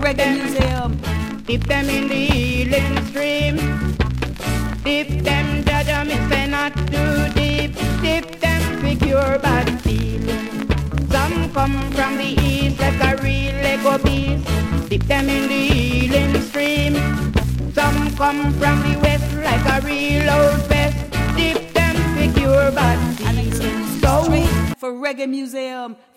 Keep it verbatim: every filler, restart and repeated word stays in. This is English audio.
Reggae Museum. Dip them in the healing stream. Dip them, Jaja, me say not too deep. Dip them, secure bad feeling. Some come from the east like a real Lego beast. Dip them in the healing stream. Some come from the west like a real old best. Dip them, secure bad feeling. So for Reggae Museum.